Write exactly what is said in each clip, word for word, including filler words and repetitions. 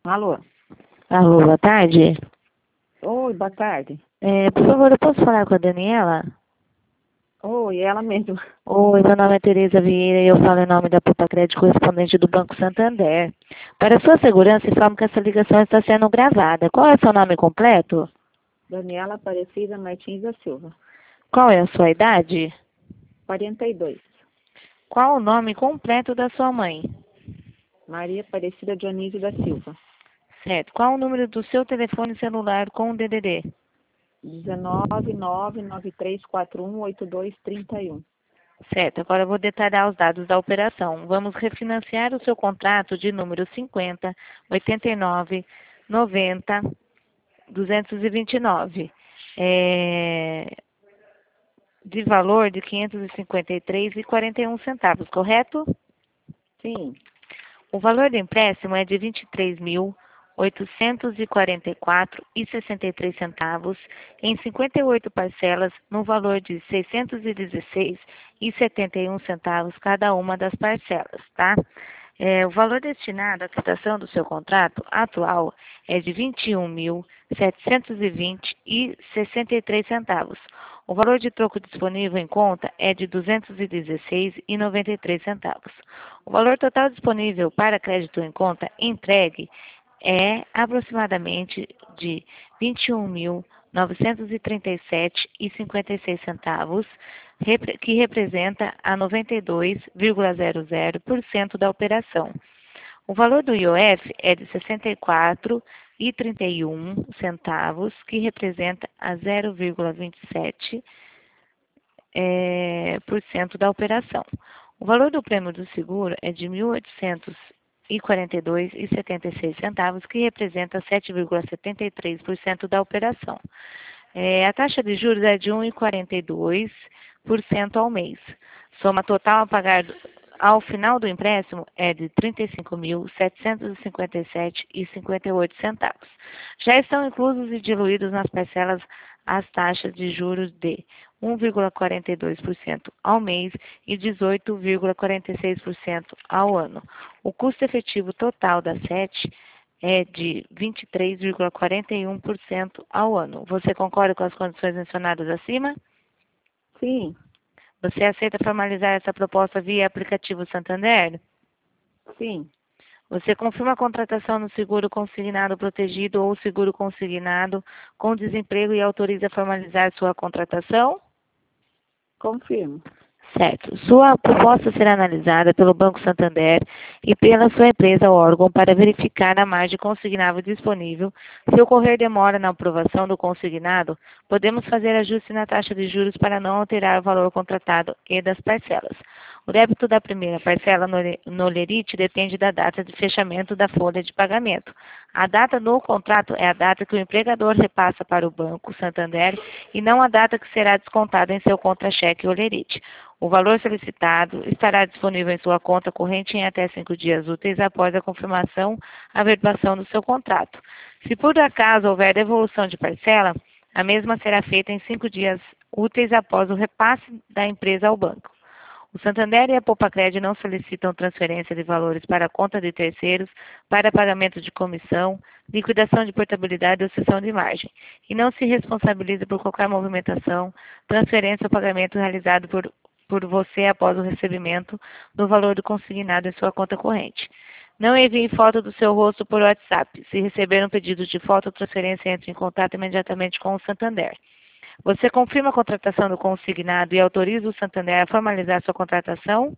Alô? Alô, boa tarde. Oi, boa tarde. É, por favor, eu posso falar com a Daniela? Oi, ela mesma. Oi, meu nome é Tereza Vieira e eu falo em nome da Poupa Crédito, correspondente do Banco Santander. Para sua segurança, informo que essa ligação está sendo gravada. Qual é o seu nome completo? Daniela Aparecida Martins da Silva. Qual é a sua idade? quarenta e dois. Qual o nome completo da sua mãe? Maria Aparecida Dionísio da Silva. Certo. Qual o número do seu telefone celular com o D D D? dezenove, nove, nove três quatro um, oito dois três um. Certo. Agora eu vou detalhar os dados da operação. Vamos refinanciar o seu contrato de número cinquenta, oitenta e nove, noventa, duzentos e vinte e nove. É, de valor de quinhentos e cinquenta e três reais e quarenta e um centavos, correto? Sim, O valor do empréstimo é de vinte e três mil, oitocentos e quarenta e quatro reais e sessenta e três centavos em cinquenta e oito parcelas no valor de seiscentos e dezesseis reais e setenta e um centavos cada uma das parcelas, tá? É, o valor destinado à quitação do seu contrato atual é de vinte e um mil, setecentos e vinte reais e sessenta e três centavos. O valor de troco disponível em conta é de duzentos e dezesseis reais e noventa e três centavos. O valor total disponível para crédito em conta entregue é aproximadamente de vinte e um mil, novecentos e trinta e sete reais e cinquenta e seis centavos, que representa a noventa e dois vírgula zero zero por cento da operação. O valor do I O F é de sessenta e quatro reais e trinta e um centavos, que representa a zero vírgula vinte e sete é, por cento da operação. O valor do prêmio do seguro é de mil oitocentos e quarenta e dois reais e setenta e seis centavos, que representa sete vírgula setenta e três por cento da operação. É, a taxa de juros é de um vírgula quarenta e dois por cento ao mês. Soma total a pagar ao final do empréstimo é de trinta e cinco mil, setecentos e cinquenta e sete reais e cinquenta e oito centavos. Já estão inclusos e diluídos nas parcelas as taxas de juros de um vírgula quarenta e dois por cento ao mês e dezoito vírgula quarenta e seis por cento ao ano. O custo efetivo total da S E T é de vinte e três vírgula quarenta e um por cento ao ano. Você concorda com as condições mencionadas acima? sim, Você aceita formalizar essa proposta via aplicativo Santander? sim. Você confirma a contratação no seguro consignado protegido ou seguro consignado com desemprego e autoriza formalizar sua contratação? Confirmo. Certo. Sua proposta será analisada pelo Banco Santander e pela sua empresa ou órgão para verificar a margem consignável disponível. Se ocorrer demora na aprovação do consignado, podemos fazer ajuste na taxa de juros para não alterar o valor contratado e das parcelas. O débito da primeira parcela no lerite depende da data de fechamento da folha de pagamento. A data do contrato é a data que o empregador repassa para o Banco Santander e não a data que será descontada em seu contra-cheque ou lerite. O valor solicitado estará disponível em sua conta corrente em até cinco dias úteis após a confirmação, averbação do seu contrato. Se por acaso houver devolução de parcela, a mesma será feita em cinco dias úteis após o repasse da empresa ao banco. O Santander e a Poupa-Crédito não solicitam transferência de valores para a conta de terceiros, para pagamento de comissão, liquidação de portabilidade ou cessão de margem, e não se responsabiliza por qualquer movimentação, transferência ou pagamento realizado por, por você após o recebimento do valor do consignado em sua conta corrente. Não envie foto do seu rosto por WhatsApp. Se receber um pedido de foto ou transferência, entre em contato imediatamente com o Santander. Você confirma a contratação do consignado e autoriza o Santander a formalizar sua contratação?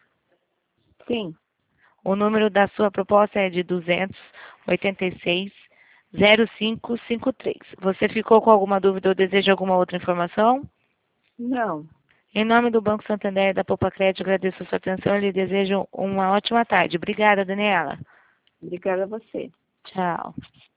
Sim. O número da sua proposta é de duzentos e oitenta e seis, zero cinco cinco três. Você ficou com alguma dúvida ou deseja alguma outra informação? Não. Em nome do Banco Santander e da Poupa Crédito, agradeço a sua atenção e lhe desejo uma ótima tarde. Obrigada, Daniela. Obrigada a você. Tchau.